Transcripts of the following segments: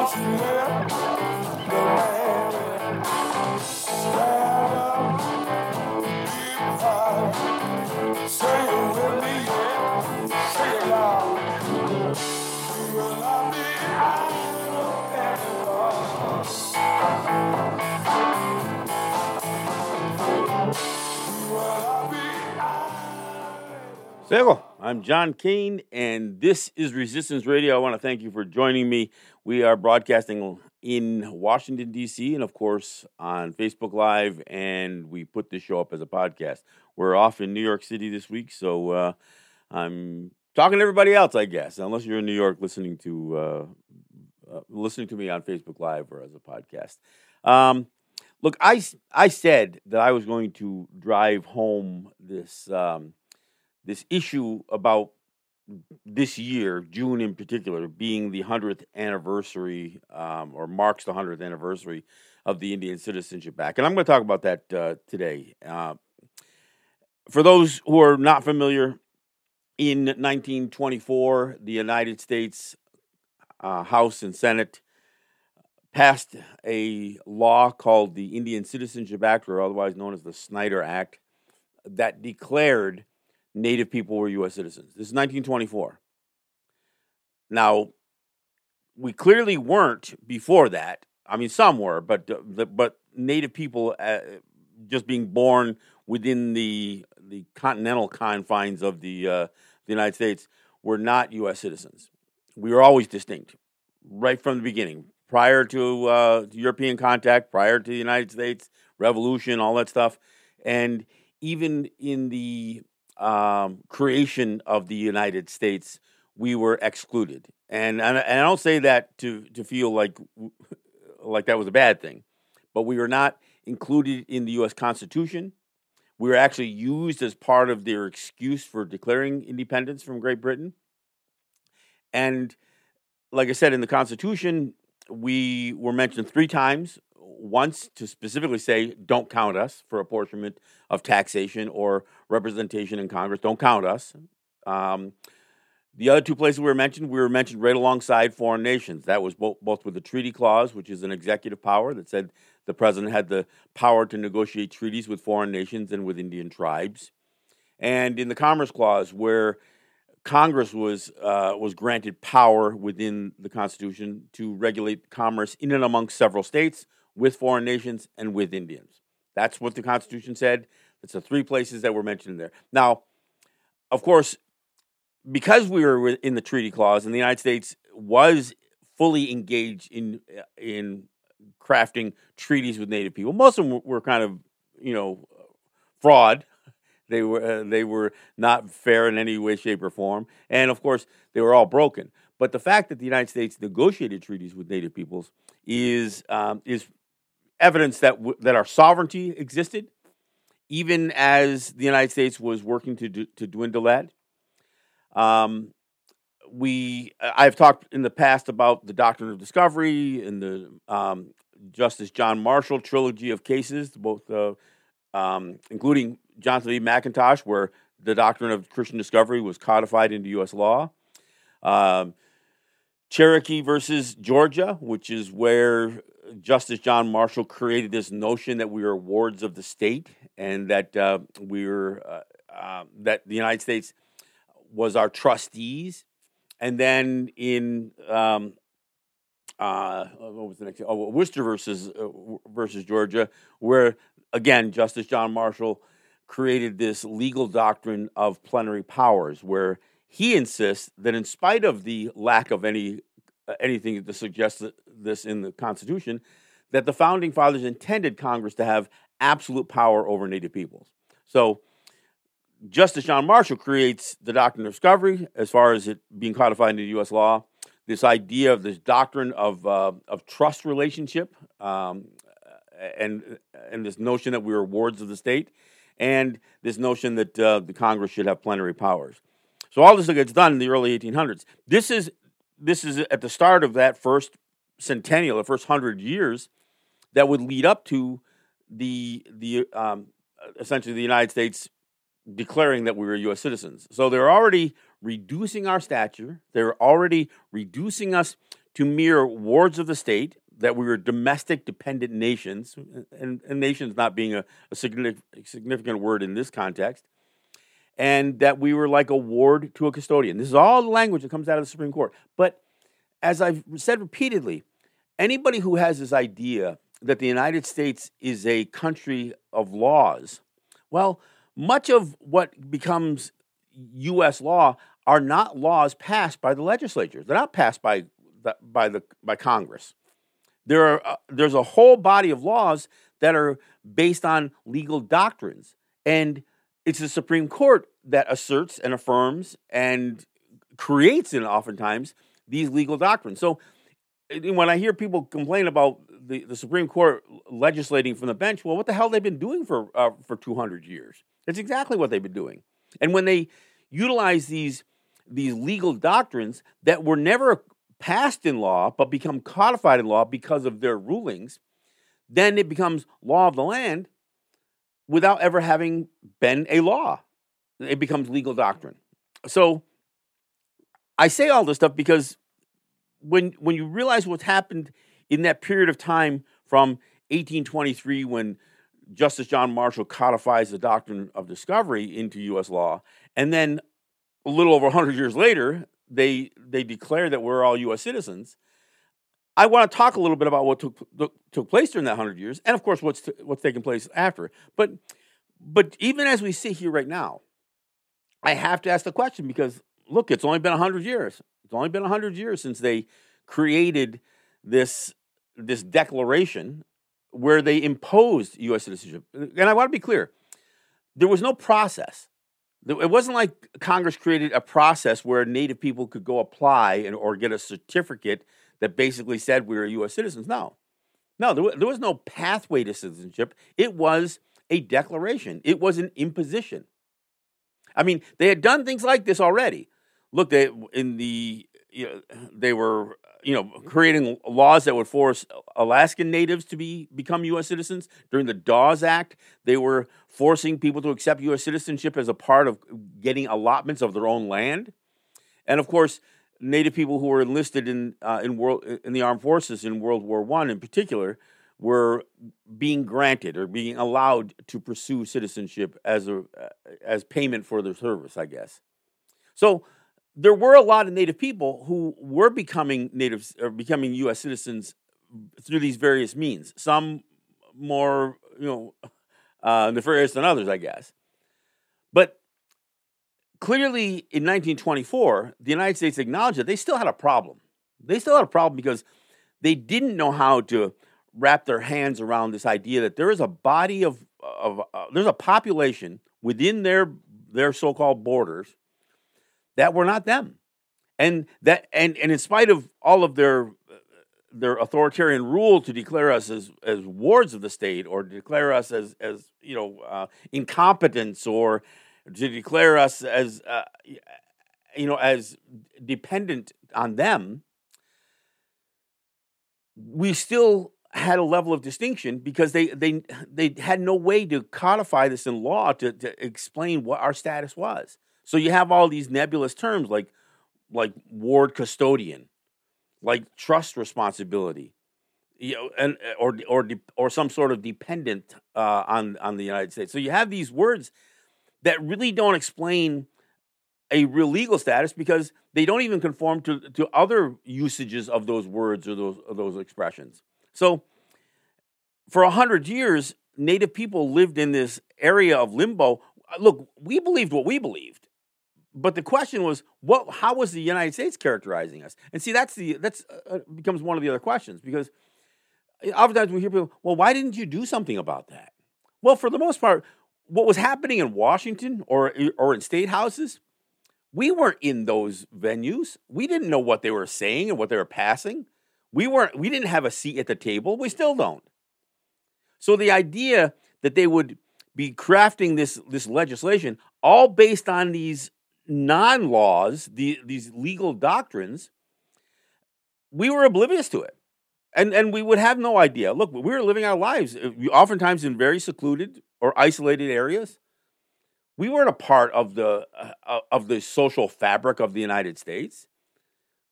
Hello, I'm John Kane, and this is Resistance Radio. I want to thank you for joining me. We are broadcasting in Washington, D.C., and of course on Facebook Live, and we put this show up as a podcast. We're off in New York City this week, so I'm talking to everybody else, I guess, unless you're in New York listening to me on Facebook Live or as a podcast. Look, I said that I was going to drive home this issue about this year, June in particular, being the 100th anniversary, or marks the 100th anniversary of the Indian Citizenship Act. And I'm going to talk about that today. For those who are not familiar, in 1924, the United States House and Senate passed a law called the Indian Citizenship Act, or otherwise known as the Snyder Act, that declared Native people were U.S. citizens. This is 1924. Now, we clearly weren't before that. I mean, some were, but Native people, just being born within the continental confines of the United States, were not U.S. citizens. We were always distinct, right from the beginning, prior to European contact, prior to the United States Revolution, all that stuff, and even in the creation of the United States, we were excluded, and I don't say that to feel like that was a bad thing, but we were not included in the U.S. Constitution. We were actually used as part of their excuse for declaring independence from Great Britain, and like I said, in the Constitution, we were mentioned 3 times. Once to specifically say, don't count us for apportionment of taxation or representation in Congress. Don't count us. The other 2 places we were mentioned right alongside foreign nations. That was both with the Treaty Clause, which is an executive power that said the president had the power to negotiate treaties with foreign nations and with Indian tribes, and in the Commerce Clause, where Congress was granted power within the Constitution to regulate commerce in and among several states, with foreign nations and with Indians. That's what the Constitution said. It's the 3 places that were mentioned there. Now, of course, because we were in the Treaty Clause and the United States was fully engaged in crafting treaties with Native people, most of them were kind of, fraud. They were not fair in any way, shape, or form. And, of course, they were all broken. But the fact that the United States negotiated treaties with Native peoples is evidence that our sovereignty existed, even as the United States was working to dwindle that. I've talked in the past about the doctrine of discovery and the Justice John Marshall trilogy of cases, both including Johnson v. McIntosh, where the doctrine of Christian discovery was codified into U.S. law. Cherokee versus Georgia, which is where Justice John Marshall created this notion that we are wards of the state and that that the United States was our trustees. And then in what was the next? Worcester versus Georgia, where again Justice John Marshall created this legal doctrine of plenary powers, where he insists that in spite of the lack of anything to suggest this in the Constitution, that the Founding Fathers intended Congress to have absolute power over Native peoples. So Justice John Marshall creates the doctrine of discovery as far as it being codified into U.S. law, this idea of this doctrine of trust relationship, and this notion that we were wards of the state, and this notion that the Congress should have plenary powers. So all this gets done in the early 1800s. This is at the start of that first centennial, the first 100 years, that would lead up to the essentially the United States declaring that we were U.S. citizens. So they're already reducing our stature. They're already reducing us to mere wards of the state, that we were domestic dependent nations, and nations not being a significant word in this context, and that we were like a ward to a custodian. This is all the language that comes out of the Supreme Court. But as I've said repeatedly, anybody who has this idea that the United States is a country of laws, well, much of what becomes U.S. law are not laws passed by the legislature. They're not passed by Congress. There's a whole body of laws that are based on legal doctrines, and it's the Supreme Court that asserts and affirms and creates, and oftentimes, these legal doctrines. So when I hear people complain about the Supreme Court legislating from the bench, well, what the hell have they been doing for 200 years? That's exactly what they've been doing. And when they utilize these legal doctrines that were never passed in law but become codified in law because of their rulings, then it becomes law of the land without ever having been a law. It becomes legal doctrine. So I say all this stuff because when you realize what's happened in that period of time from 1823, when Justice John Marshall codifies the doctrine of discovery into U.S. law, and then a little over 100 years later, they declare that we're all U.S. citizens, I want to talk a little bit about what took place during that 100 years, and of course what's taken place after. But even as we sit here right now, I have to ask the question because, look, it's only been 100 years. It's only been 100 years since they created this declaration where they imposed U.S. citizenship. And I want to be clear, there was no process. It wasn't like Congress created a process where Native people could go apply or get a certificate that basically said we were U.S. citizens. No, there was no pathway to citizenship. It was a declaration. It was an imposition. I mean, they had done things like this already. Look, they were creating laws that would force Alaskan natives to become U.S. citizens. During the Dawes Act, they were forcing people to accept U.S. citizenship as a part of getting allotments of their own land. And of course, Native people who were enlisted in the armed forces in World War I, in particular, were being granted or being allowed to pursue citizenship as payment for their service, I guess. So there were a lot of Native people who were becoming natives or becoming U.S. citizens through these various means. Some more, nefarious than others, I guess. But clearly, in 1924, the United States acknowledged that they still had a problem. They still had a problem because they didn't know how to wrap their hands around this idea that there is a body there's a population within their so-called borders that were not them, and in spite of all of their authoritarian rule to declare us as wards of the state, or declare us as incompetents, or to declare us as as dependent on them, we still had a level of distinction because they had no way to codify this in law to explain what our status was. So you have all these nebulous terms like ward custodian, like trust responsibility, or some sort of dependent on the United States. So you have these words that really don't explain a real legal status because they don't even conform to other usages of those words or those expressions. So for 100 years, Native people lived in this area of limbo. Look, we believed what we believed, but the question was, how was the United States characterizing us? And see, that's becomes one of the other questions, because oftentimes we hear people, well, why didn't you do something about that? Well, for the most part, what was happening in Washington or in state houses, we weren't in those venues. We didn't know what they were saying and what they were passing. We didn't have a seat at the table. We still don't. So the idea that they would be crafting this legislation all based on these non-laws, these legal doctrines, we were oblivious to it. And we would have no idea. Look, we were living our lives, oftentimes in very secluded or isolated areas. We weren't a part of the social fabric of the United States.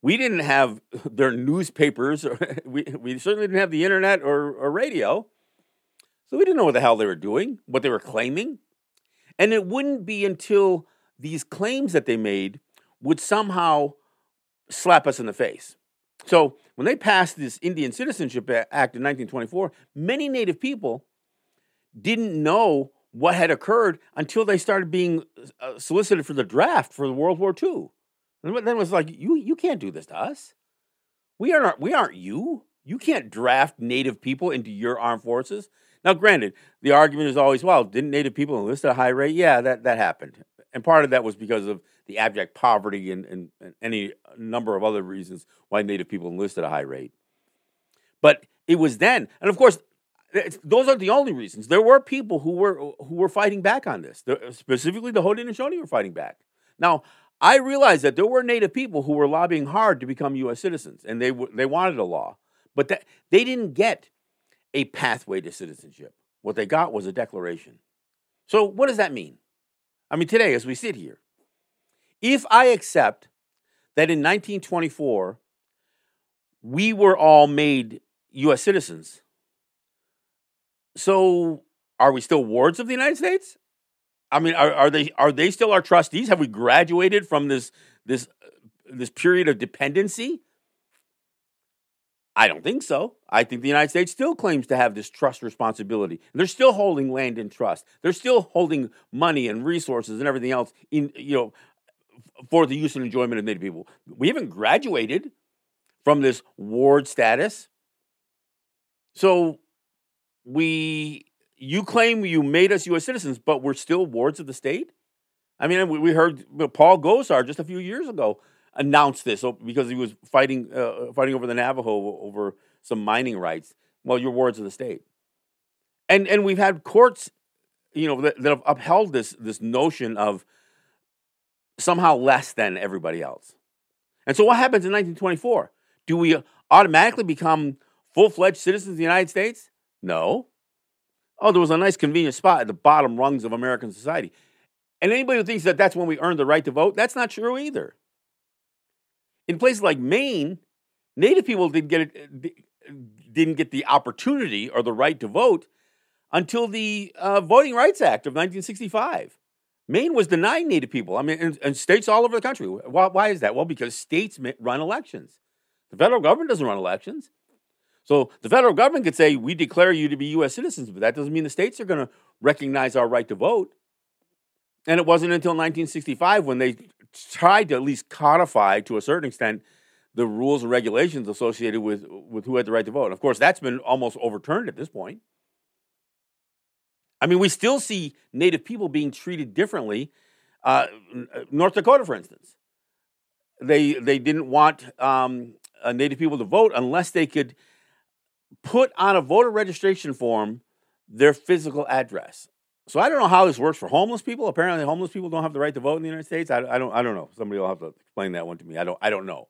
We didn't have their newspapers. Or we certainly didn't have the internet or radio. So we didn't know what the hell they were doing, what they were claiming. And it wouldn't be until these claims that they made would somehow slap us in the face. So when they passed this Indian Citizenship Act in 1924, many Native people didn't know what had occurred until they started being solicited for the draft for World War II. And then it was like, you can't do this to us. We aren't you. You can't draft Native people into your armed forces. Now, granted, the argument is always, well, didn't Native people enlist at a high rate? Yeah, that happened. And part of that was because of the abject poverty and any number of other reasons why Native people enlisted at a high rate. But it was then. And of course, those aren't the only reasons. There were people who were fighting back on this. Specifically, the Haudenosaunee were fighting back. Now, I realize that there were Native people who were lobbying hard to become U.S. citizens, and they wanted a law. But they didn't get a pathway to citizenship. What they got was a declaration. So what does that mean? I mean, today, as we sit here, if I accept that in 1924, we were all made U.S. citizens, so are we still wards of the United States? I mean, are they still our trustees? Have we graduated from this period of dependency? I don't think so. I think the United States still claims to have this trust responsibility. And they're still holding land in trust. They're still holding money and resources and everything else for the use and enjoyment of Native people. We haven't graduated from this ward status. So you claim you made us U.S. citizens, but we're still wards of the state? I mean, we heard Paul Gosar just a few years ago announced this because he was fighting over the Navajo over some mining rights. Well, you're wards of the state. And we've had courts, that have upheld this notion of somehow less than everybody else. And so what happens in 1924? Do we automatically become full-fledged citizens of the United States? No. Oh, there was a nice convenient spot at the bottom rungs of American society. And anybody who thinks that that's when we earned the right to vote, that's not true either. In places like Maine, Native people didn't get the opportunity or the right to vote until the Voting Rights Act of 1965. Maine was denying Native people. I mean, and states all over the country. Why is that? Well, because states run elections. The federal government doesn't run elections. So the federal government could say, we declare you to be U.S. citizens, but that doesn't mean the states are going to recognize our right to vote. And it wasn't until 1965 when they tried to at least codify, to a certain extent, the rules and regulations associated with who had the right to vote. And of course, that's been almost overturned at this point. I mean, we still see Native people being treated differently. North Dakota, for instance, they didn't want Native people to vote unless they could put on a voter registration form their physical address. So I don't know how this works for homeless people. Apparently, homeless people don't have the right to vote in the United States. I don't know. Somebody will have to explain that one to me. I don't know.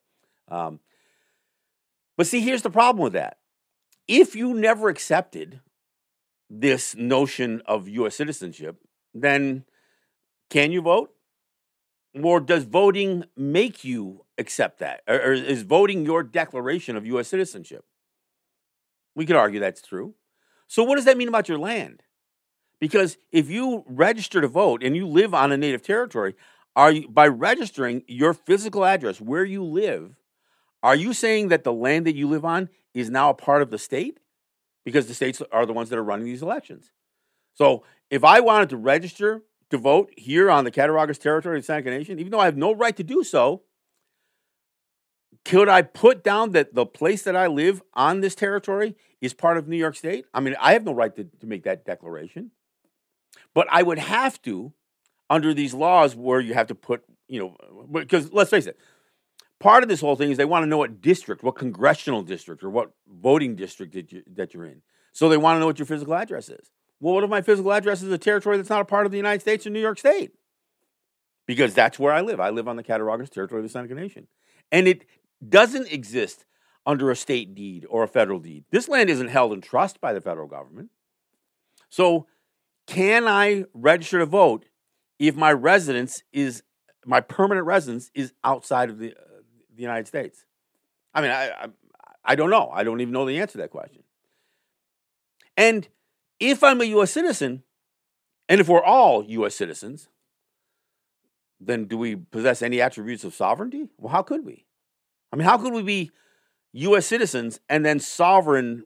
But see, here's the problem with that. If you never accepted this notion of U.S. citizenship, then can you vote? Or does voting make you accept that? Or is voting your declaration of U.S. citizenship? We could argue that's true. So what does that mean about your land? Because if you register to vote and you live on a Native territory, by registering your physical address, where you live, are you saying that the land that you live on is now a part of the state? Because the states are the ones that are running these elections. So if I wanted to register to vote here on the Cattaraugus territory of the Seneca Nation, even though I have no right to do so, could I put down that the place that I live on this territory is part of New York State? I mean, I have no right to make that declaration. But I would have to, under these laws where you have to put, because let's face it, part of this whole thing is they want to know what district, what congressional district or what voting district that you're in. So they want to know what your physical address is. Well, what if my physical address is a territory that's not a part of the United States or New York State? Because that's where I live. I live on the Cattaraugus territory of the Seneca Nation. And it doesn't exist under a state deed or a federal deed. This land isn't held in trust by the federal government. So can I register to vote if my permanent residence is outside of the United States? I mean, I don't know. I don't even know the answer to that question. And if I'm a U.S. citizen, and if we're all U.S. citizens, then do we possess any attributes of sovereignty? Well, how could we? I mean, how could we be U.S. citizens and then sovereign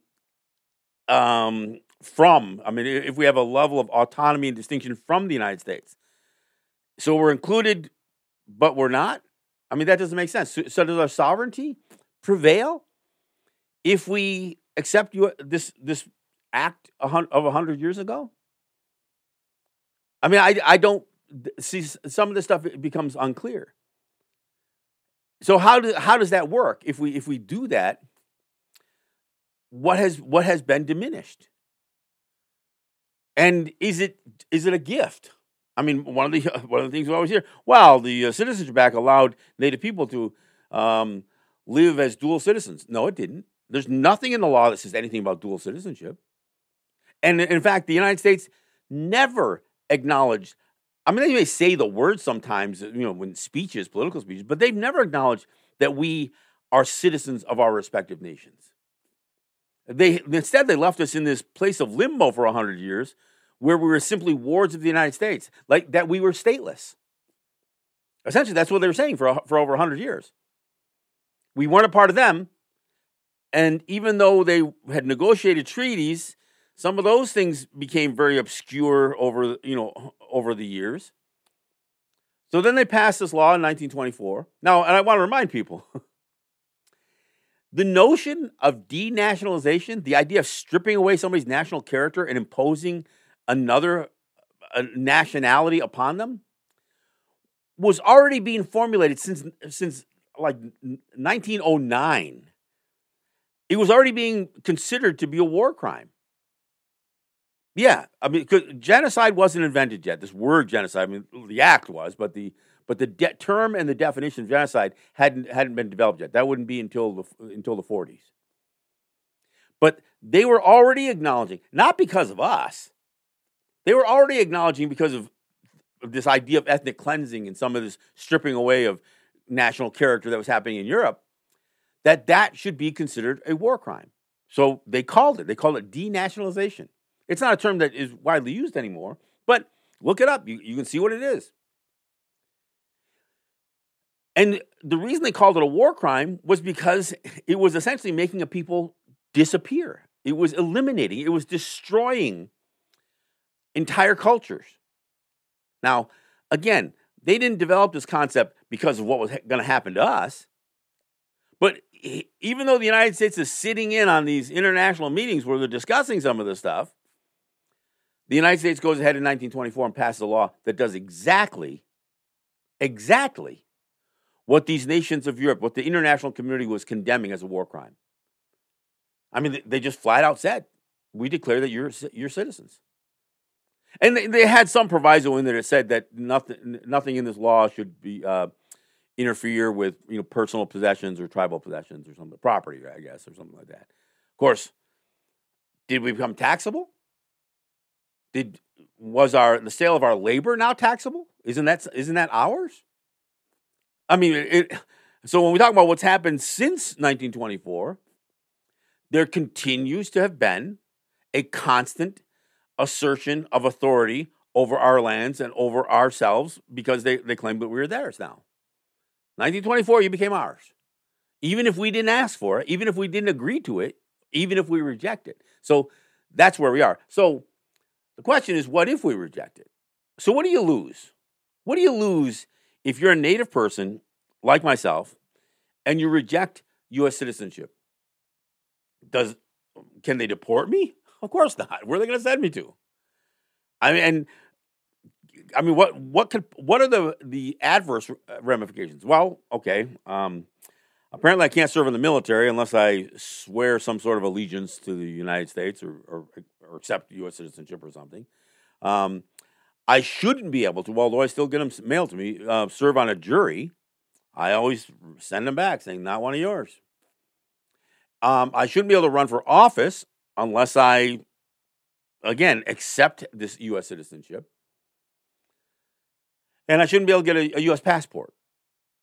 if we have a level of autonomy and distinction from the United States? So we're included, but we're not? I mean, that doesn't make sense. So does our sovereignty prevail if we accept this act of 100 years ago? I mean, I don't see, some of this stuff becomes unclear. So how does that work? If we do that, what has been diminished? And is it a gift? I mean, one of the things we always hear, well, the Citizenship Act allowed Native people to live as dual citizens. No, it didn't. There's nothing in the law that says anything about dual citizenship. And in fact, the United States never acknowledged. I mean, they may say the word sometimes, when speeches, political speeches, but they've never acknowledged that we are citizens of our respective nations. Instead, they left us in this place of limbo for 100 years, where we were simply wards of the United States, like that we were stateless. Essentially, that's what they were saying for over 100 years. We weren't a part of them, and even though they had negotiated treaties, some of those things became very obscure over the years. So then they passed this law in 1924. Now, and I want to remind people, the notion of denationalization, the idea of stripping away somebody's national character and imposing another nationality upon them, was already being formulated since like 1909. It was already being considered to be a war crime. Yeah, I mean, 'cause genocide wasn't invented yet. This word genocide, I mean, the act was, but the term and the definition of genocide hadn't been developed yet. That wouldn't be until the 40s. But they were already acknowledging, not because of us, they were already acknowledging because of this idea of ethnic cleansing and some of this stripping away of national character that was happening in Europe, that should be considered a war crime. So they called it denationalization. It's not a term that is widely used anymore, but look it up. You can see what it is. And the reason they called it a war crime was because it was essentially making a people disappear. It was eliminating, it was destroying entire cultures. Now, again, they didn't develop this concept because of what was going to happen to us. But even though the United States is sitting in on these international meetings where they're discussing some of this stuff, the United States goes ahead in 1924 and passes a law that does exactly what these nations of Europe, what the international community was condemning as a war crime. I mean, they just flat out said, we declare that you're citizens. And they had some proviso in there that said that nothing in this law should be interfere with personal possessions or tribal possessions or something, property, I guess, or something like that. Of course, did we become taxable? Was the sale of our labor now taxable? Isn't that ours? I mean, so when we talk about what's happened since 1924, there continues to have been a constant assertion of authority over our lands and over ourselves because they claim that we were theirs now. 1924, you became ours. Even if we didn't ask for it, even if we didn't agree to it, even if we reject it. So that's where we are. So the question is, what if we reject it? So what do you lose? What do you lose if you're a Native person like myself and you reject U.S. citizenship? Can they deport me? Of course not. Where are they going to send me to? I mean, what are the adverse ramifications? Well, okay. Apparently, I can't serve in the military unless I swear some sort of allegiance to the United States or accept U.S. citizenship or something. I shouldn't be able to, although I still get them mailed to me, serve on a jury. I always send them back saying, not one of yours. I shouldn't be able to run for office unless I, again, accept this U.S. citizenship. And I shouldn't be able to get a U.S. passport.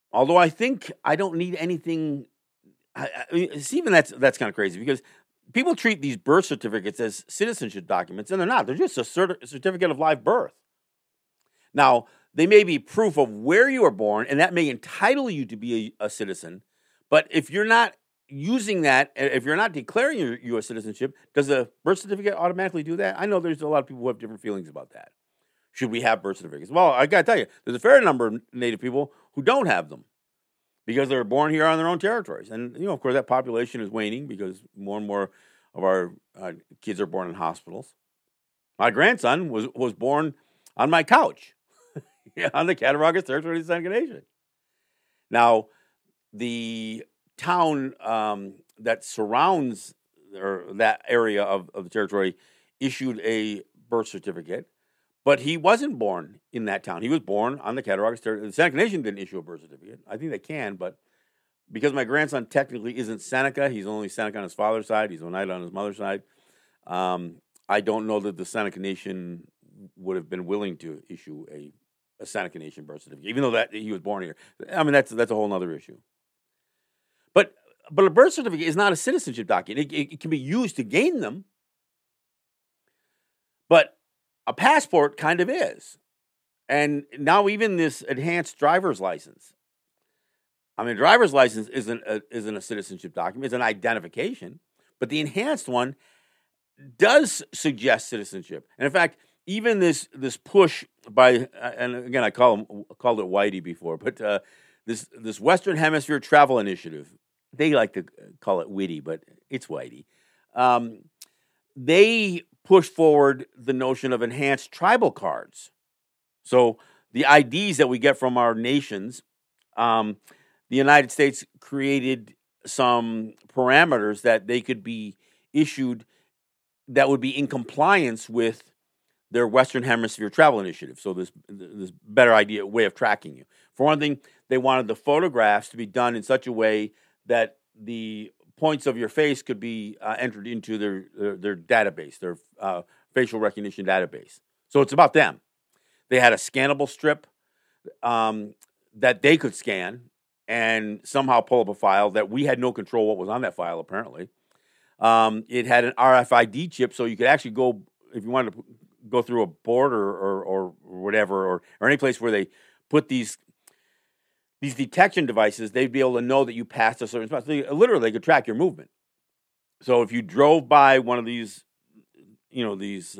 Although I think I don't need anything. Even that's kind of crazy because people treat these birth certificates as citizenship documents, and they're not. They're just a certificate of live birth. Now, they may be proof of where you were born, and that may entitle you to be a citizen. But if you're not using that, if you're not declaring your U.S. citizenship, does the birth certificate automatically do that? I know there's a lot of people who have different feelings about that. Should we have birth certificates? Well, I got to tell you, there's a fair number of Native people who don't have them because they were born here on their own territories. And, of course, that population is waning because more and more of our kids are born in hospitals. My grandson was born on my couch on the Cattaraugus territory of the Seneca Nation. Now, the town that surrounds that area of the territory issued a birth certificate, but he wasn't born in that town. He was born on the Cattaraugus territory. The Seneca Nation didn't issue a birth certificate. I think they can, but because my grandson technically isn't Seneca, he's only Seneca on his father's side, he's Oneida on his mother's side, I don't know that the Seneca Nation would have been willing to issue a Seneca Nation birth certificate, even though that he was born here. I mean, that's a whole other issue. But a birth certificate is not a citizenship document. It can be used to gain them, but a passport kind of is. And now even this enhanced driver's license. I mean, a driver's license isn't a citizenship document. It's an identification. But the enhanced one does suggest citizenship. And in fact, even this push by, and again, I called it Whitey before, but this Western Hemisphere Travel Initiative, they like to call it Witty, but it's Whitey. They push forward the notion of enhanced tribal cards. So the IDs that we get from our nations, the United States created some parameters that they could be issued that would be in compliance with their Western Hemisphere Travel Initiative. So this better way of tracking you. For one thing, they wanted the photographs to be done in such a way that the points of your face could be entered into their database, their facial recognition database. So it's about them. They had a scannable strip that they could scan and somehow pull up a file that we had no control what was on that file, apparently. It had an RFID chip, so you could actually go, if you wanted to go through a border or whatever, or any place where they put these detection devices, they'd be able to know that you passed a certain spot. So literally, they could track your movement. So if you drove by one of these, it's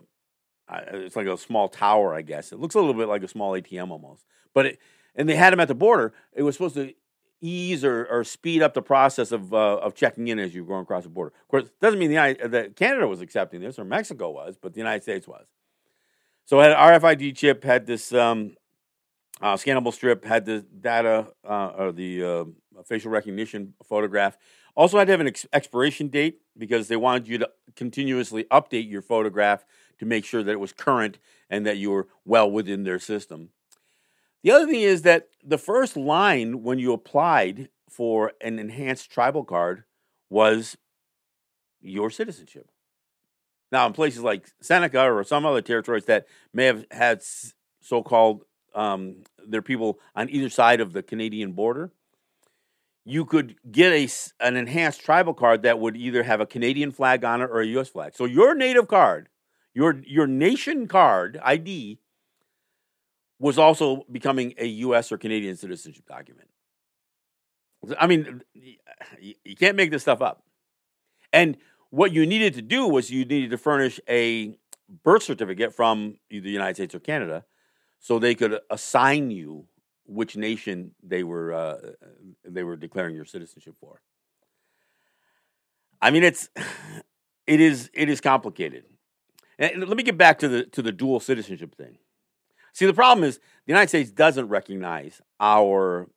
like a small tower, I guess. It looks a little bit like a small ATM almost. And they had them at the border. It was supposed to ease or speed up the process of checking in as you're going across the border. Of course, it doesn't mean that Canada was accepting this or Mexico was, but the United States was. So it had an RFID chip, had this scannable strip, had the data or the facial recognition photograph. Also had to have an expiration date because they wanted you to continuously update your photograph to make sure that it was current and that you were well within their system. The other thing is that the first line when you applied for an enhanced tribal card was your citizenship. Now, in places like Seneca or some other territories that may have had so-called their people on either side of the Canadian border, you could get an enhanced tribal card that would either have a Canadian flag on it or a U.S. flag. So your native card, your nation card, ID, was also becoming a U.S. or Canadian citizenship document. I mean, you can't make this stuff up. And what you needed to do was you needed to furnish a birth certificate from either the United States or Canada so they could assign you which nation they were declaring your citizenship for. I mean, it is complicated. And let me get back to the dual citizenship thing. See, the problem is the United States doesn't recognize our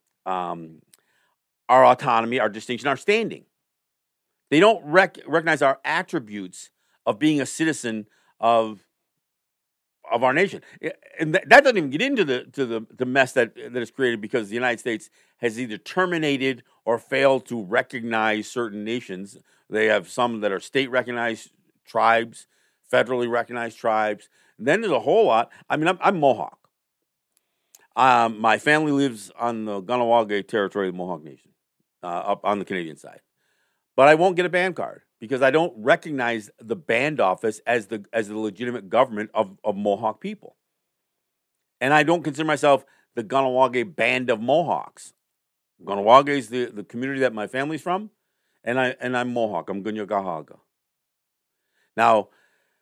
autonomy, our distinction, our standing. They don't recognize our attributes of being a citizen of our nation, and that doesn't even get into the mess that is created because the United States has either terminated or failed to recognize certain nations. They have some that are state-recognized tribes, federally recognized tribes. And then there's a whole lot. I mean, I'm Mohawk. My family lives on the Kahnawake territory of the Mohawk Nation, up on the Canadian side. But I won't get a band card because I don't recognize the band office as the legitimate government of Mohawk people. And I don't consider myself the Kahnawake Band of Mohawks. Kahnawake is the community that my family's from, and I'm Mohawk. I'm Gunyagahaga. Now,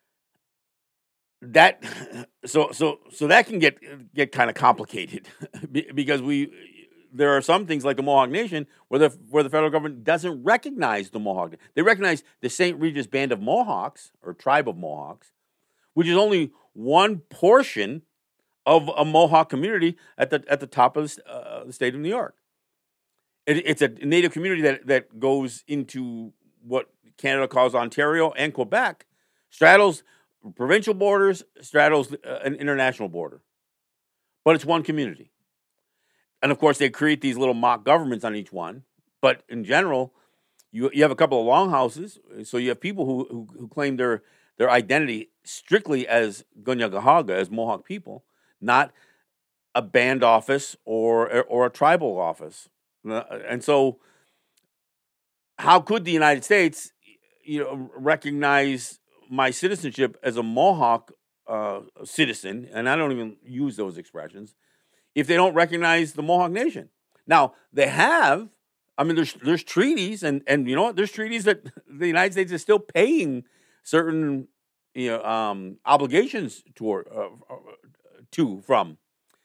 that so that can get kind of complicated because there are some things like the Mohawk Nation where the federal government doesn't recognize the Mohawk. They recognize the St. Regis Band of Mohawks or tribe of Mohawks, which is only one portion of a Mohawk community at the top of the state of New York. It's a native community that goes into what Canada calls Ontario and Quebec, straddles provincial borders, straddles an international border. But it's one community. And of course, they create these little mock governments on each one. But in general, you have a couple of longhouses. So you have people who claim their identity strictly as Gunyagahaga, as Mohawk people, not a band office or a tribal office. And so how could the United States, recognize my citizenship as a Mohawk citizen, and I don't even use those expressions, if they don't recognize the Mohawk Nation? Now, they have, there's treaties, and you know what? There's treaties that the United States is still paying certain obligations from.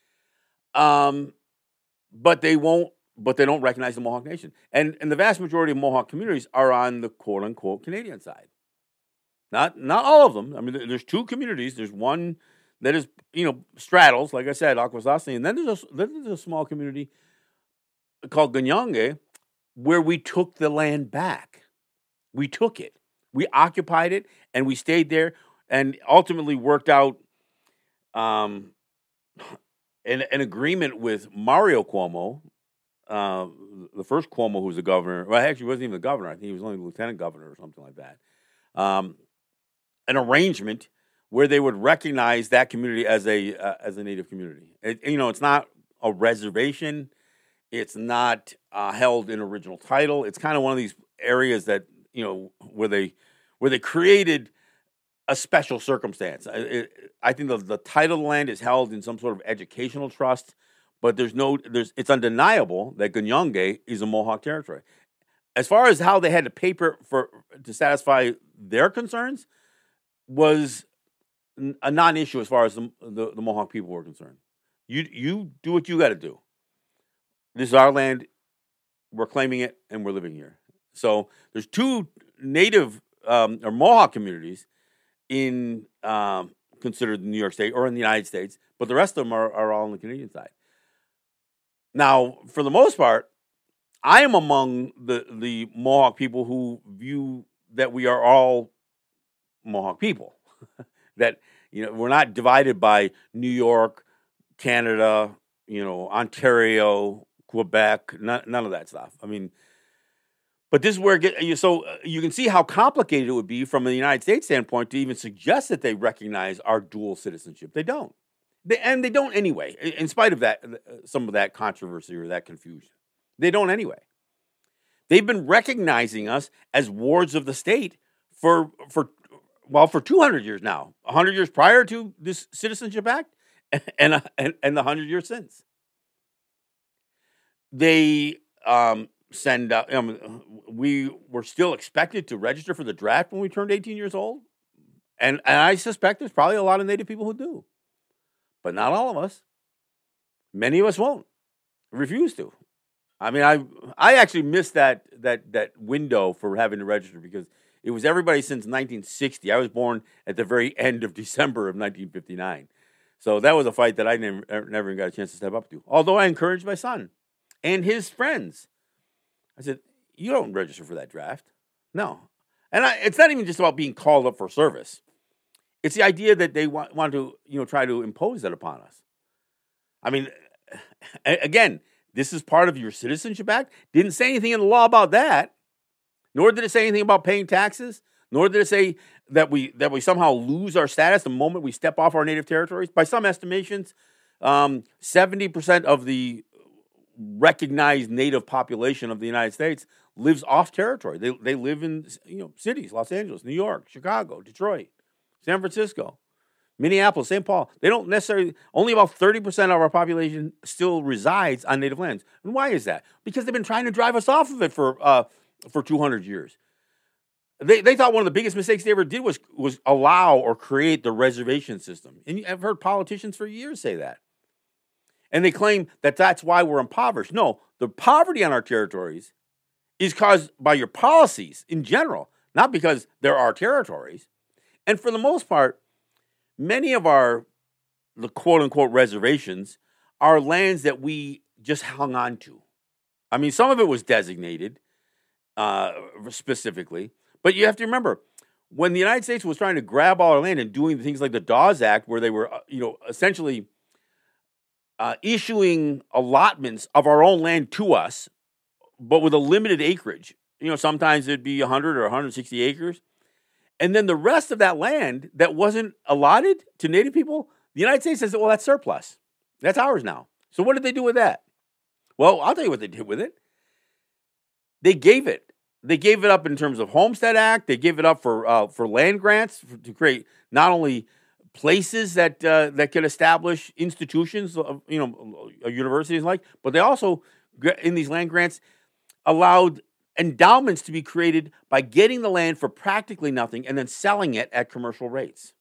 But they don't recognize the Mohawk Nation. And the vast majority of Mohawk communities are on the quote-unquote Canadian side. Not all of them. There's two communities. There's one that is, straddles, like I said, Akwesasne, and then there's a small community called Ganyange where we took the land back. We took it. We occupied it, and we stayed there, and ultimately worked out an agreement with Mario Cuomo, the first Cuomo who was the governor. Well, actually, he wasn't even the governor. I think he was only the lieutenant governor or something like that. An arrangement where they would recognize that community as a native community. It's not a reservation. It's not held in original title. It's kind of one of these areas that where they created a special circumstance. I think the title of the land is held in some sort of educational trust, but it's undeniable that Ganyange is a Mohawk territory. As far as how they had to paper to satisfy their concerns was a non-issue as far as the Mohawk people were concerned. You do what you got to do. This is our land. We're claiming it, and we're living here. So there's two native or Mohawk communities in considered New York State or in the United States, but the rest of them are all on the Canadian side. Now, for the most part, I am among the Mohawk people who view that we are all Mohawk people. That we're not divided by New York, Canada, Ontario, Quebec, none of that stuff. But this is where so you can see how complicated it would be from the United States standpoint to even suggest that they recognize our dual citizenship. They don't. They don't anyway, in spite of that, some of that controversy or that confusion. They don't anyway. They've been recognizing us as wards of the state for 200 years now. 100 years prior to this Citizenship Act and the 100 years since. They send out, we were still expected to register for the draft when we turned 18 years old. And I suspect there's probably a lot of Native people who do. But not all of us. Many of us won't. Refuse to. I actually missed that window for having to register because it was everybody since 1960. I was born at the very end of December of 1959. So that was a fight that I never even got a chance to step up to. Although I encouraged my son and his friends. I said, you don't register for that draft. No. And it's not even just about being called up for service. It's the idea that they want to, try to impose that upon us. Again, this is part of your Citizenship Act. Didn't say anything in the law about that. Nor did it say anything about paying taxes. Nor did it say that we somehow lose our status the moment we step off our native territories. By some estimations, 70% of the recognized native population of the United States lives off territory. They live in cities: Los Angeles, New York, Chicago, Detroit, San Francisco, Minneapolis, St. Paul. They don't necessarily, only about 30% of our population still resides on native lands. And why is that? Because they've been trying to drive us off of it for 200 years. They thought one of the biggest mistakes they ever did was allow or create the reservation system. And I've heard politicians for years say that. And they claim that that's why we're impoverished. No, the poverty on our territories is caused by your policies in general, not because there are territories. And for the most part, many of the quote-unquote reservations are lands that we just hung on to. I mean, some of it was designated specifically, but you have to remember, when the United States was trying to grab all our land and doing things like the Dawes Act, where they were, essentially issuing allotments of our own land to us, but with a limited acreage. Sometimes it'd be 100 or 160 acres. And then the rest of that land that wasn't allotted to Native people, the United States says, well, that's surplus. That's ours now. So what did they do with that? Well, I'll tell you what they did with it. They gave it. They gave it up in terms of Homestead Act. They gave it up for land grants to create not only places that could establish institutions, universities like, but they also, in these land grants, allowed endowments to be created by getting the land for practically nothing and then selling it at commercial rates.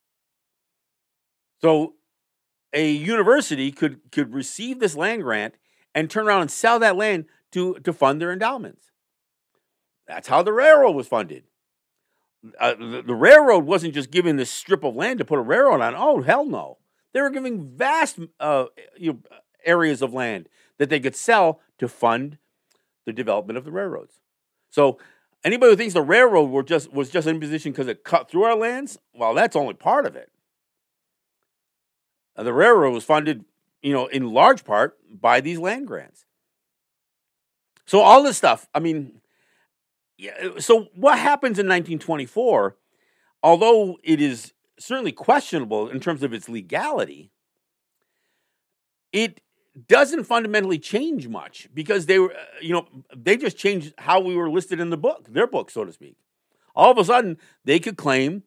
So a university could receive this land grant and turn around and sell that land to fund their endowments. That's how the railroad was funded. The railroad wasn't just giving this strip of land to put a railroad on. Oh, hell no. They were giving vast areas of land that they could sell to fund the development of the railroads. So anybody who thinks the railroad was just in position because it cut through our lands, well, that's only part of it. The railroad was funded, in large part by these land grants. So all this stuff, I mean, yeah. So what happens in 1924, although it is certainly questionable in terms of its legality, it doesn't fundamentally change much because they were, they just changed how we were listed in their book, so to speak. All of a sudden, they could claim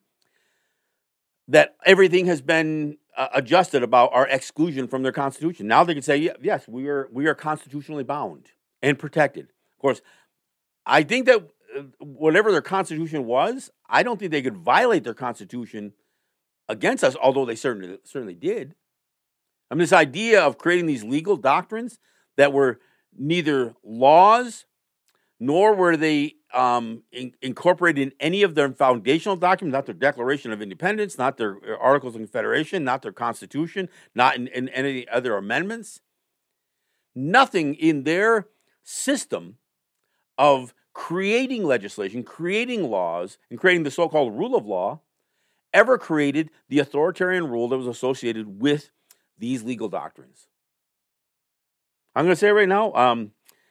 that everything has been adjusted about our exclusion from their constitution. Now they can say, yes, we are constitutionally bound and protected. Of course, I think that whatever their constitution was, I don't think they could violate their constitution against us, although they certainly did. I mean, this idea of creating these legal doctrines that were neither laws nor were they incorporated in any of their foundational documents, not their Declaration of Independence, not their Articles of Confederation, not their Constitution, not in any other amendments. Nothing in their system of creating legislation, creating laws, and creating the so-called rule of law ever created the authoritarian rule that was associated with these legal doctrines. I'm going to say right now,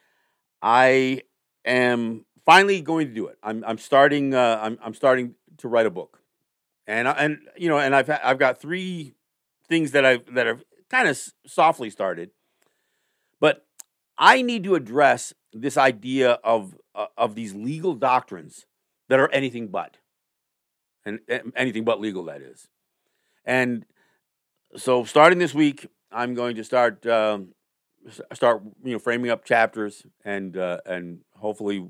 I am finally going to do it. I'm starting to write a book, and I've got 3 things that I've kind of softly started, but I need to address this idea of these legal doctrines that are anything but, and anything but legal, that is. And so starting this week, I'm going to start framing up chapters, and hopefully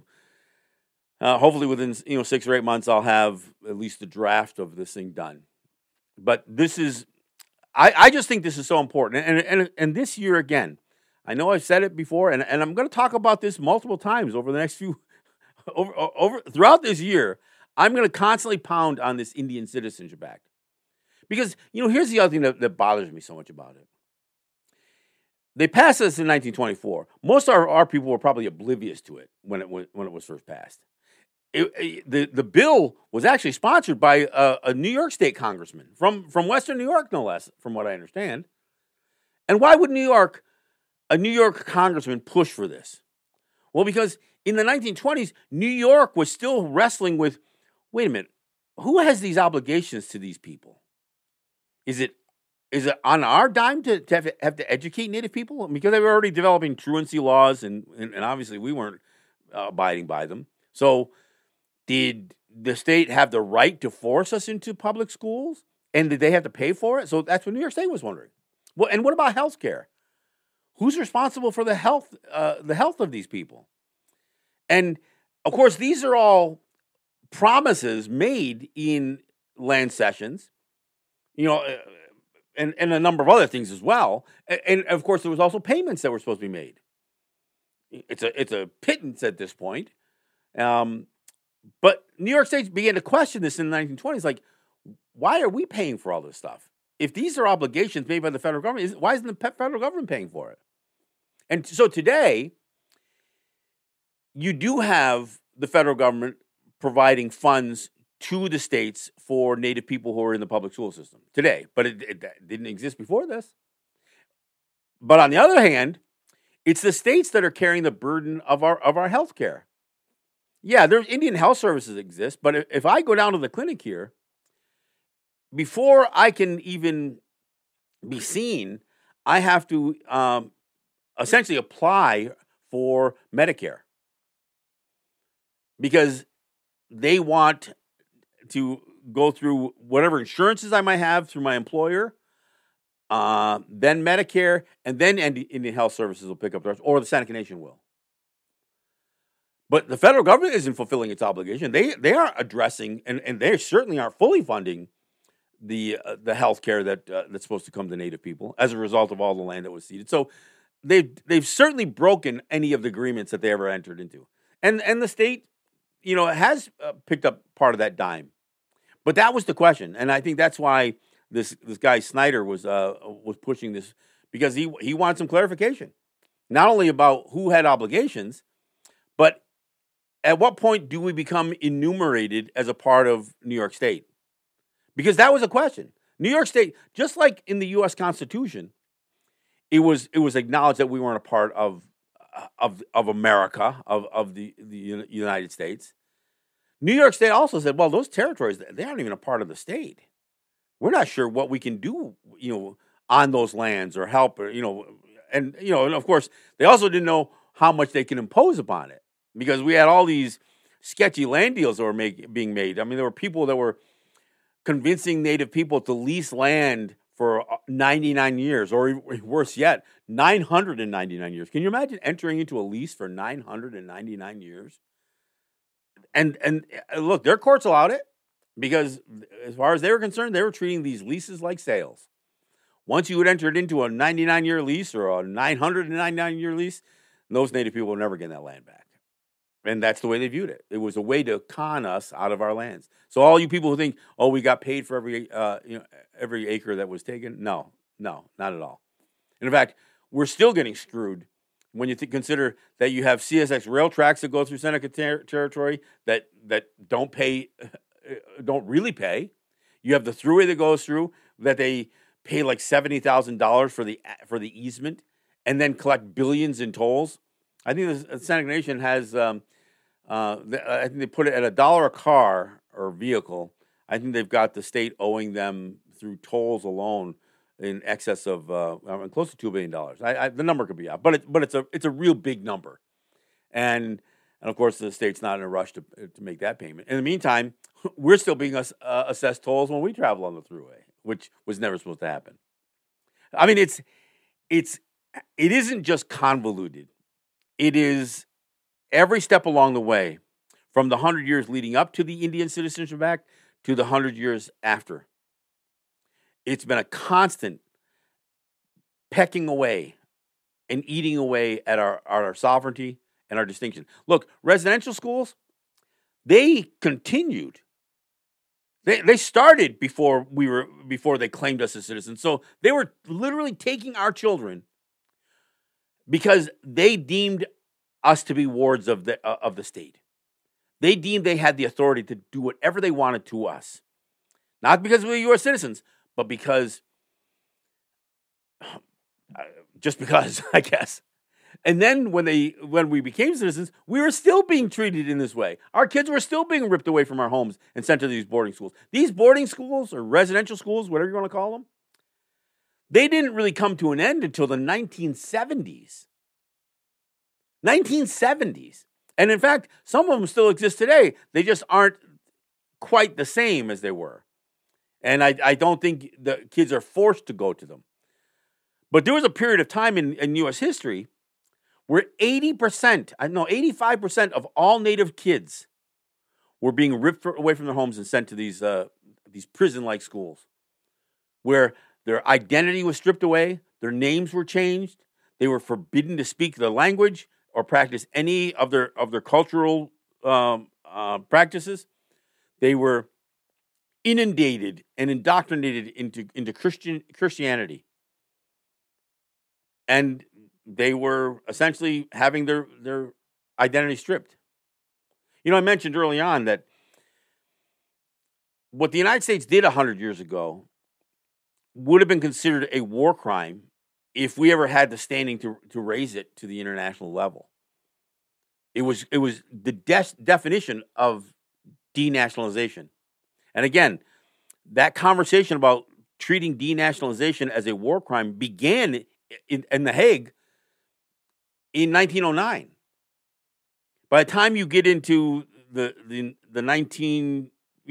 within 6 or 8 months I'll have at least the draft of this thing done. But this is, I just think this is so important, and this year again, I know I've said it before, and I'm going to talk about this multiple times over the next few over throughout this year. I'm going to constantly pound on this Indian Citizenship Act. Because, here's the other thing that bothers me so much about it. They passed this in 1924. Most of our people were probably oblivious to it when it was first passed. The bill was actually sponsored by a New York State congressman from Western New York, no less, from what I understand. And why would a New York congressman push for this? Well, because in the 1920s, New York was still wrestling with, wait a minute, who has these obligations to these people? Is it is it on our dime to have to educate Native people? Because they were already developing truancy laws, and obviously we weren't abiding by them. So did the state have the right to force us into public schools? And did they have to pay for it? So that's what New York State was wondering. Well, and what about health care? Who's responsible for the health of these people? And, of course, these are all promises made in land cessions, and a number of other things as well. And, of course, there was also payments that were supposed to be made. It's a pittance at this point. But New York State began to question this in the 1920s, like, why are we paying for all this stuff? If these are obligations made by the federal government, why isn't the federal government paying for it? And so today, you do have the federal government providing funds to the states for Native people who are in the public school system today, but it didn't exist before this. But on the other hand, it's the states that are carrying the burden of our health care. Yeah, there's Indian Health Services exist, but if I go down to the clinic here, before I can even be seen, I have to essentially apply for Medicare because they want to go through whatever insurances I might have through my employer, then Medicare, and then Indian Health Services will pick up the rest, or the Seneca Nation will. But the federal government isn't fulfilling its obligation. They are addressing, and they certainly aren't fully funding the health care that's supposed to come to Native people as a result of all the land that was ceded. So they've certainly broken any of the agreements that they ever entered into, and the state, has picked up part of that dime. But that was the question, and I think that's why this guy Snyder was pushing this, because he wants some clarification, not only about who had obligations, but at what point do we become enumerated as a part of New York State? Because that was a question. New York State, just like in the U.S. Constitution, it was acknowledged that we weren't a part of America, of the United States. New York State also said, well, those territories, they aren't even a part of the state. We're not sure what we can do, on those lands or help, and of course, they also didn't know how much they can impose upon it, because we had all these sketchy land deals that were being made. I mean, there were people that were convincing Native people to lease land for 99 years, or worse yet, 999 years. Can you imagine entering into a lease for 999 years? And look, their courts allowed it, because as far as they were concerned, they were treating these leases like sales. Once you had entered into a 99-year lease or a 999-year lease, those Native people were never getting that land back. And that's the way they viewed it. It was a way to con us out of our lands. So all you people who think, oh, we got paid for every acre that was taken, no, not at all. And in fact, we're still getting screwed when you consider that you have CSX rail tracks that go through Seneca territory that don't really pay. You have the thruway that goes through that they pay like $70,000 for the easement, and then collect billions in tolls. I think the Seneca Nation has. I think they put it at $1 a car or vehicle. I think they've got the state owing them through tolls alone in excess of close to $2 billion. The number could be out, but it's a real big number, and of course the state's not in a rush to make that payment. In the meantime, we're still being assessed tolls when we travel on the thruway, which was never supposed to happen. I mean, it isn't just convoluted. It is every step along the way, from the 100 years leading up to the Indian Citizenship Act to the 100 years after. It's been a constant pecking away and eating away at our sovereignty and our distinction. Look, residential schools, they continued. They started before they claimed us as citizens. So they were literally taking our children because they deemed us to be wards of the state. They deemed they had the authority to do whatever they wanted to us. Not because we were U.S. citizens, but because, just because, I guess. And then when we became citizens, we were still being treated in this way. Our kids were still being ripped away from our homes and sent to these boarding schools. These boarding schools, or residential schools, whatever you want to call them, they didn't really come to an end until the 1970s. 1970s. And in fact, some of them still exist today. They just aren't quite the same as they were. And I don't think the kids are forced to go to them. But there was a period of time in U.S. history where 85% of all Native kids were being ripped away from their homes and sent to these prison-like schools, where their identity was stripped away, their names were changed, they were forbidden to speak their language or practice any of their cultural practices. They were inundated and indoctrinated into Christianity, and they were essentially having their identity stripped. You know, I mentioned early on that what the United States did 100 years ago would have been considered a war crime if we ever had the standing to raise it to the international level. It was the definition of denationalization. And again, that conversation about treating denationalization as a war crime began in The Hague in 1909. By the time you get into the 19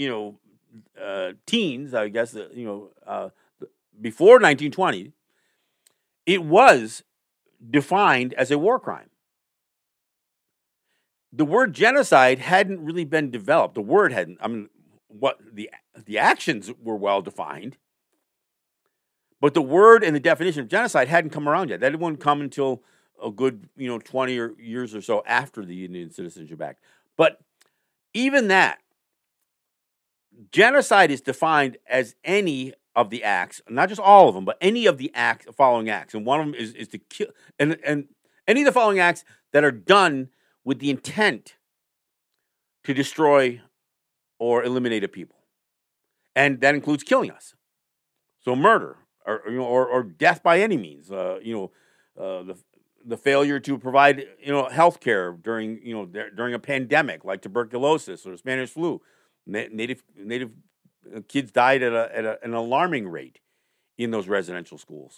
teens, I guess before 1920, it was defined as a war crime. The word genocide hadn't really been developed. The word hadn't. I mean, what the actions were well defined, but the word and the definition of genocide hadn't come around yet. That wouldn't come until a good 20 years or so after the Indian Citizenship Act. But even that, genocide is defined as any of the acts, not just all of them, but any of the following acts. And one of them is to kill, and any of the following acts that are done with the intent to destroy or eliminate a people. And that includes killing us. So murder or death by any means. The failure to provide health care during a pandemic like tuberculosis or the Spanish flu. Native kids died at an alarming rate in those residential schools.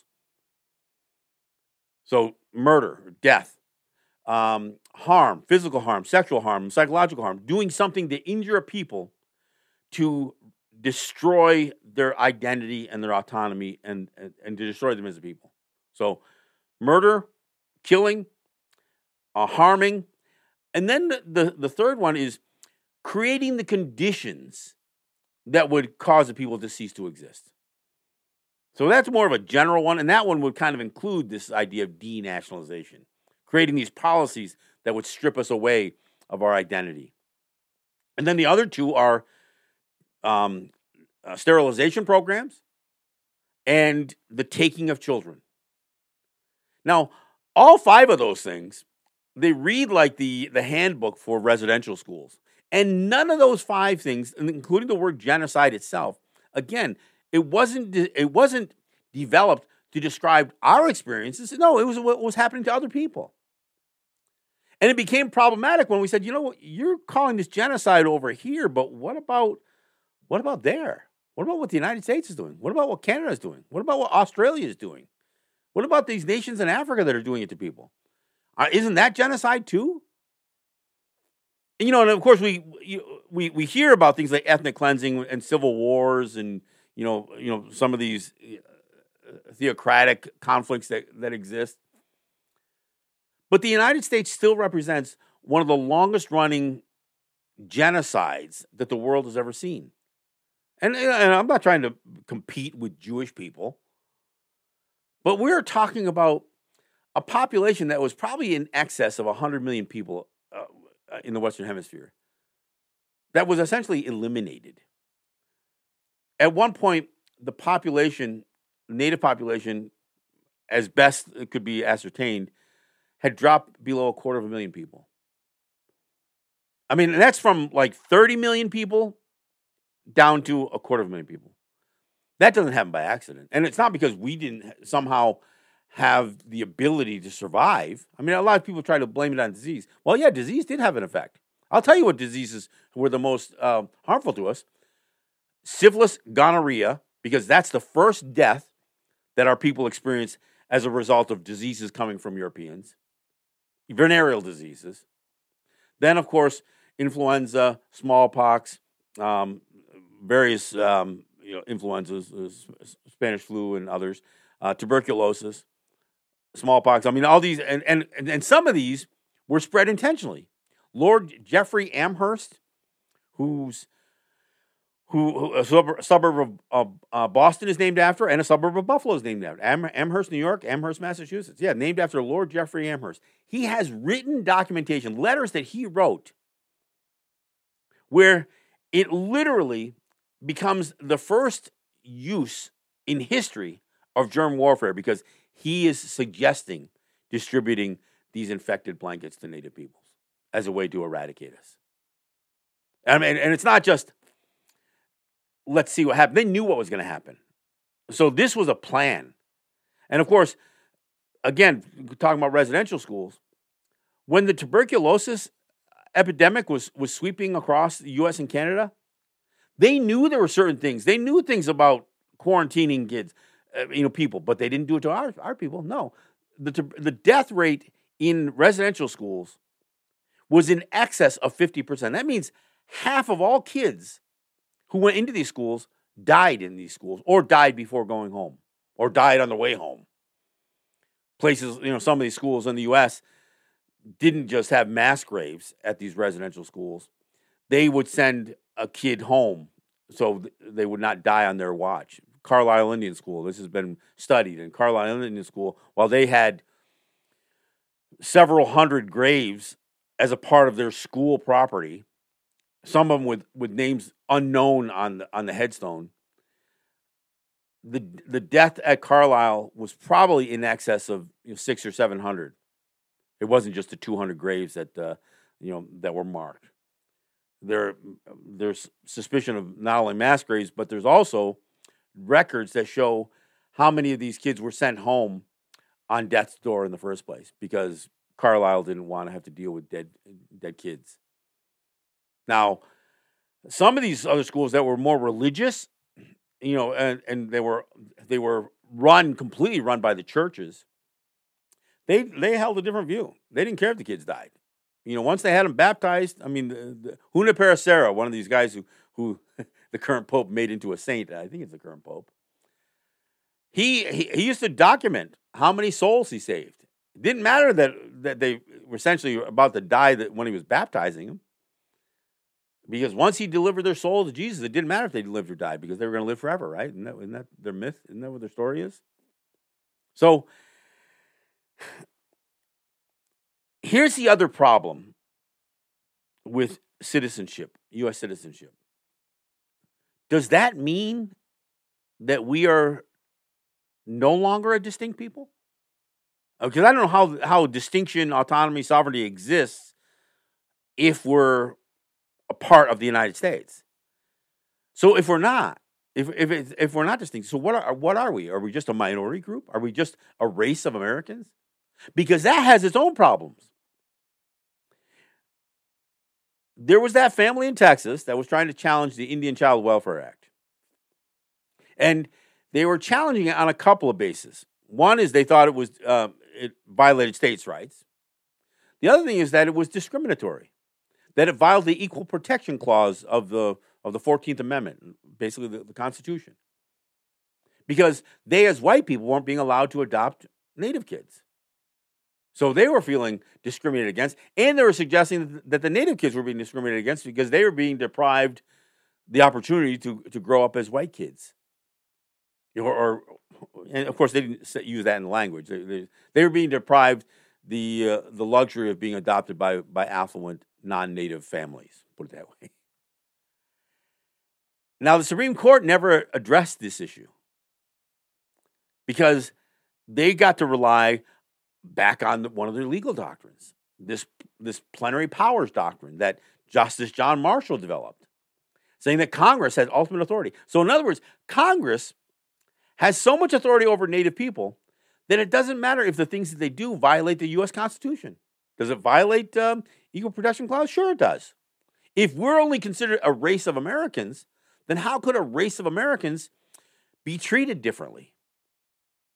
So murder, death, harm, physical harm, sexual harm, psychological harm, doing something to injure a people to destroy their identity and their autonomy and to destroy them as a people. So murder, killing, harming, and then the third one is creating the conditions that would cause the people to cease to exist. So that's more of a general one, and that one would kind of include this idea of denationalization, creating these policies that would strip us away of our identity. And then the other two are sterilization programs and the taking of children. Now, all five of those things, they read like the handbook for residential schools. And none of those five things, including the word genocide itself, again, it wasn't developed to describe our experiences. No, it was what was happening to other people. And it became problematic when we said, you're calling this genocide over here, but what about there? What about what the United States is doing? What about what Canada is doing? What about what Australia is doing? What about these nations in Africa that are doing it to people? Isn't that genocide too? And, and of course we hear about things like ethnic cleansing and civil wars and some of these theocratic conflicts that exist. But the United States still represents one of the longest running genocides that the world has ever seen. And I'm not trying to compete with Jewish people, but we're talking about a population that was probably in excess of 100 million people in the Western Hemisphere that was essentially eliminated. At one point, the native population, as best it could be ascertained, had dropped below 250,000 people. I mean, that's from like 30 million people down to 250,000 people. That doesn't happen by accident. And it's not because we didn't somehow have the ability to survive. I mean, a lot of people try to blame it on disease. Well, yeah, disease did have an effect. I'll tell you what diseases were the most harmful to us. Syphilis, gonorrhea, because that's the first death that our people experience as a result of diseases coming from Europeans, venereal diseases. Then, of course, influenza, smallpox, various influenzas, Spanish flu and others, tuberculosis, smallpox. I mean, all these, and some of these were spread intentionally. Lord Jeffrey Amherst, who a suburb of Boston is named after, and a suburb of Buffalo is named after. Amherst, New York, Amherst, Massachusetts. Yeah, named after Lord Jeffrey Amherst. He has written documentation, letters that he wrote, where it literally becomes the first use in history of germ warfare, because he is suggesting distributing these infected blankets to Native peoples as a way to eradicate us. I mean, and it's not just, let's see what happens. They knew what was going to happen. So this was a plan. And of course, again, talking about residential schools, when the tuberculosis epidemic was sweeping across the U.S. and Canada, they knew there were certain things. They knew things about quarantining kids, people, but they didn't do it to our people. No. The death rate in residential schools was in excess of 50%. That means half of all kids who went into these schools died in these schools, or died before going home, or died on the way home. Places, some of these schools in the U.S. didn't just have mass graves at these residential schools. They would send a kid home so they would not die on their watch. Carlisle Indian School, this has been studied. In Carlisle Indian School, while they had several hundred graves as a part of their school property, some of them with names unknown on the headstone, the death at Carlisle was probably in excess of 600 or 700. It wasn't just the 200 graves that that were marked. There's suspicion of not only mass graves, but there's also records that show how many of these kids were sent home on death's door in the first place, because Carlisle didn't want to have to deal with dead kids. Now, some of these other schools that were more religious, and they were completely run by the churches, they held a different view. They didn't care if the kids died. Once they had them baptized, I mean, the Junipero, one of these guys who the current pope made into a saint, I think it's the current pope, he used to document how many souls he saved. It didn't matter that they were essentially about to die when he was baptizing them, because once he delivered their soul to Jesus, it didn't matter if they lived or died, because they were going to live forever, right? Isn't that their myth? Isn't that what their story is? So here's the other problem with citizenship, U.S. citizenship. Does that mean that we are no longer a distinct people? Because I don't know how distinction, autonomy, sovereignty exists if we're a part of the United States. So if we're not, if we're not distinct, so what are we? Are we just a minority group? Are we just a race of Americans? Because that has its own problems. There was that family in Texas that was trying to challenge the Indian Child Welfare Act. And they were challenging it on a couple of bases. One is they thought it violated states' rights. The other thing is that it was discriminatory, that it violated the Equal Protection Clause of the 14th Amendment, basically the Constitution. Because they, as white people, weren't being allowed to adopt Native kids. So they were feeling discriminated against, and they were suggesting that the Native kids were being discriminated against because they were being deprived the opportunity to grow up as white kids. And of course, they didn't use that in the language. They were being deprived the luxury of being adopted by affluent non-Native families, put it that way. Now, the Supreme Court never addressed this issue because they got to rely back on one of their legal doctrines, this plenary powers doctrine that Justice John Marshall developed, saying that Congress has ultimate authority. So in other words, Congress has so much authority over Native people that it doesn't matter if the things that they do violate the U.S. Constitution. Does it violate Equal Protection Clause? Sure it does. If we're only considered a race of Americans, then how could a race of Americans be treated differently?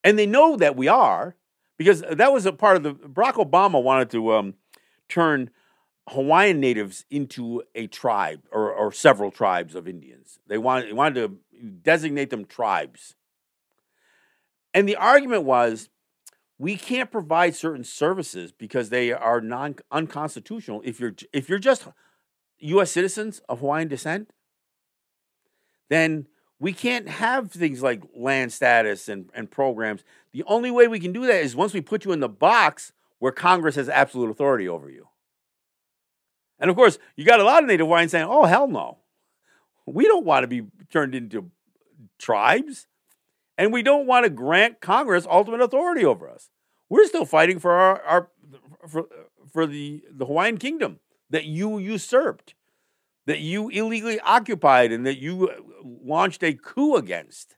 And they know that we are, because that was a part of Barack Obama wanted to turn Hawaiian natives into a tribe or several tribes of Indians. He wanted to designate them tribes. And the argument was, we can't provide certain services because they are unconstitutional if you're just U.S. citizens of Hawaiian descent. Then we can't have things like land status and programs. The only way we can do that is once we put you in the box where Congress has absolute authority over you. And of course, you got a lot of Native Hawaiians saying, oh, hell no. We don't want to be turned into tribes. And we don't want to grant Congress ultimate authority over us. We're still fighting for the Hawaiian kingdom that you usurped, that you illegally occupied, and that you launched a coup against.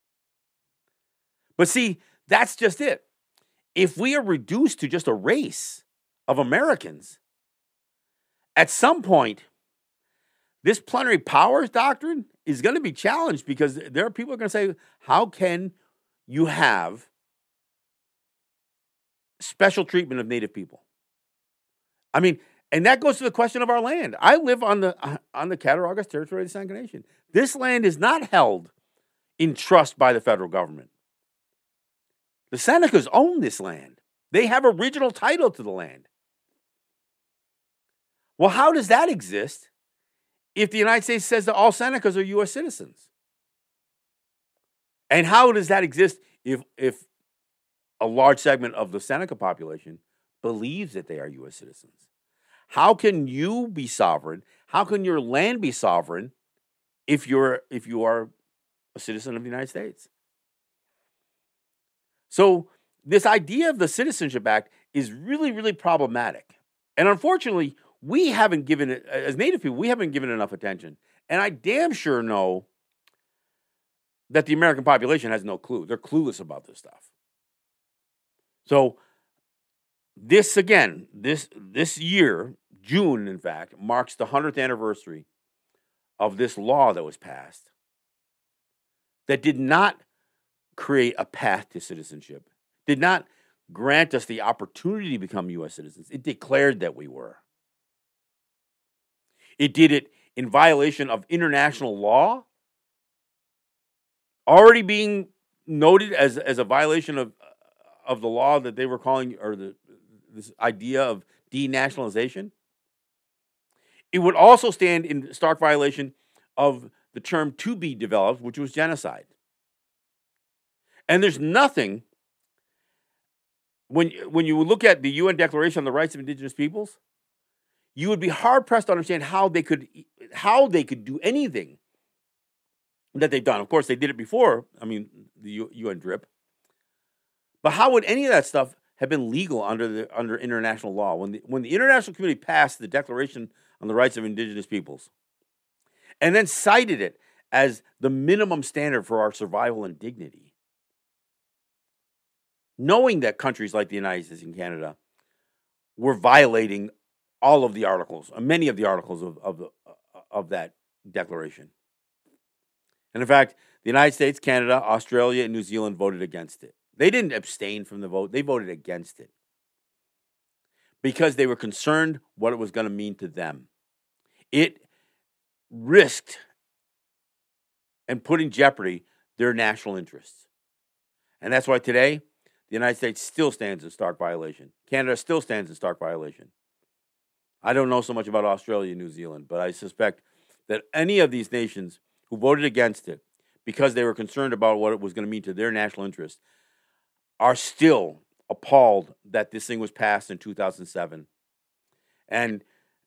But see, that's just it. If we are reduced to just a race of Americans, at some point, this plenary powers doctrine is going to be challenged, because there are people who are going to say, how can you have special treatment of Native people? I mean, and that goes to the question of our land. I live on the Cattaraugus territory of the Seneca Nation. This land is not held in trust by the federal government. The Senecas own this land. They have original title to the land. Well, how does that exist if the United States says that all Senecas are U.S. citizens? And how does that exist if a large segment of the Seneca population believes that they are U.S. citizens? How can you be sovereign? How can your land be sovereign if you are a citizen of the United States? So this idea of the Citizenship Act is really, really problematic. And unfortunately, we haven't given it, as Native people, we haven't given it enough attention. And I damn sure know that the American population has no clue. They're clueless about this stuff. So this year, June, in fact, marks the 100th anniversary of this law that was passed that did not create a path to citizenship, did not grant us the opportunity to become U.S. citizens. It declared that we were. It did it in violation of international law, already being noted as a violation of the law that they were calling, or this idea of denationalization. It would also stand in stark violation of the term to be developed, which was genocide. And there's nothing, when you look at the UN Declaration on the Rights of Indigenous Peoples, you would be hard-pressed to understand how they could do anything that they've done. Of course, they did it before, the UN DRIP. But how would any of that stuff have been legal under international law? When the international community passed the Declaration on the Rights of Indigenous Peoples and then cited it as the minimum standard for our survival and dignity, knowing that countries like the United States and Canada were violating all of the articles, many of the articles of that declaration. And in fact, the United States, Canada, Australia, and New Zealand voted against it. They didn't abstain from the vote. They voted against it because they were concerned what it was going to mean to them. It risked and put in jeopardy their national interests. And that's why today, the United States still stands in stark violation. Canada still stands in stark violation. I don't know so much about Australia and New Zealand, but I suspect that any of these nations who voted against it because they were concerned about what it was going to mean to their national interests are still appalled that this thing was passed in 2007. And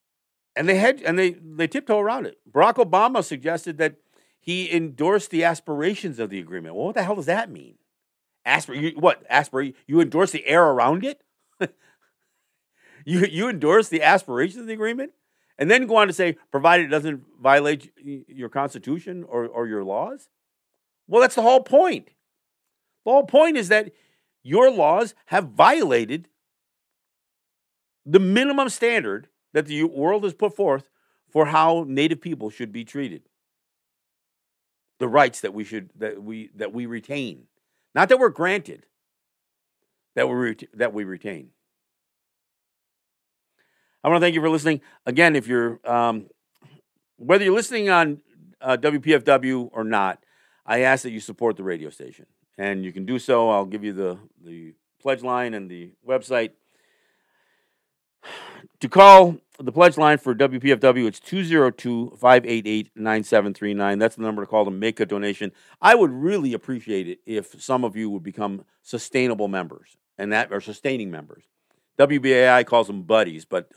they tiptoe around it. Barack Obama suggested that he endorsed the aspirations of the agreement. Well, what the hell does that mean? You endorse the air around it? You endorse the aspirations of the agreement? And then go on to say, provided it doesn't violate your Constitution or your laws? Well, that's the whole point. The whole point is that your laws have violated the minimum standard that the world has put forth for how Native people should be treated. The rights that we retain, Not that we're granted, that we retain. I want to thank you for listening. Again, if you're whether you're listening on WPFW or not, I ask that you support the radio station, and you can do so. I'll give you the pledge line and the website. To call the pledge line for WPFW, it's 202-588-9739. That's the number to call to make a donation. I would really appreciate it if some of you would become sustainable members, or sustaining members. WBAI calls them buddies, but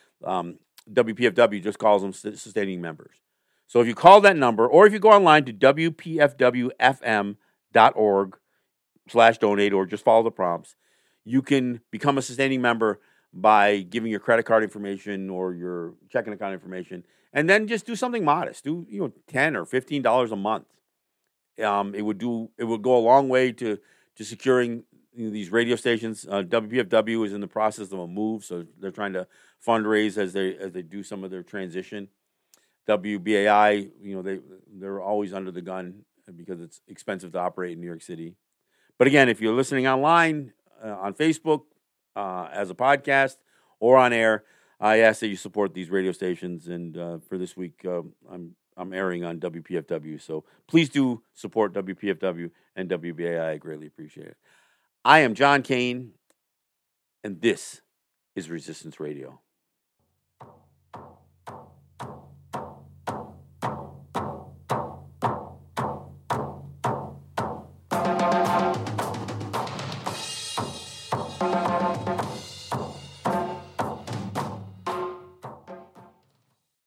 WPFW just calls them sustaining members. So if you call that number, or if you go online to WPFWFM.org/donate, or just follow the prompts, you can become a sustaining member by giving your credit card information or your checking account information, and then just do something modest. Do $10 or $15 a month. It would go a long way to securing these radio stations. WPFW is in the process of a move, so they're trying to fundraise as they do some of their transition. WBAI, they're always under the gun because it's expensive to operate in New York City. But again, if you're listening online on Facebook, as a podcast or on air, I ask that you support these radio stations. And for this week, I'm airing on WPFW, so please do support WPFW and WBAI. I greatly appreciate it. I am John Kane, and this is Resistance Radio.